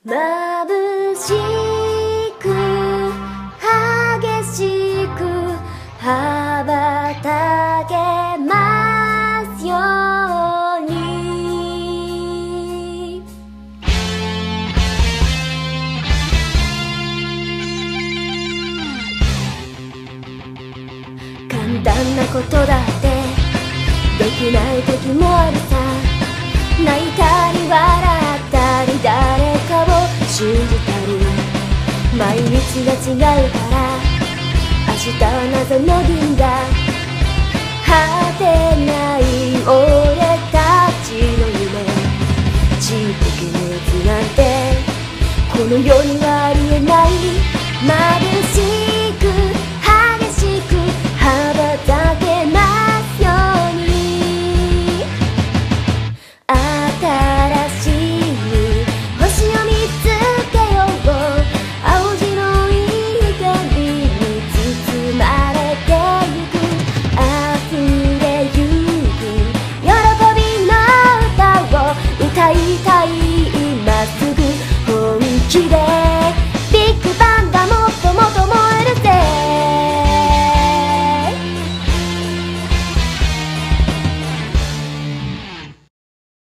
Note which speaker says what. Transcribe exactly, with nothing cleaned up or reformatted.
Speaker 1: 眩しく激しく羽ばたけますように。簡単なことだってできない時もあるさ。泣いたり笑ったり誰かを信じたり毎日が違うから明日は謎の銀河果てない俺たちの夢ちっぽけなやつなんてこの世にはありえない。眩しい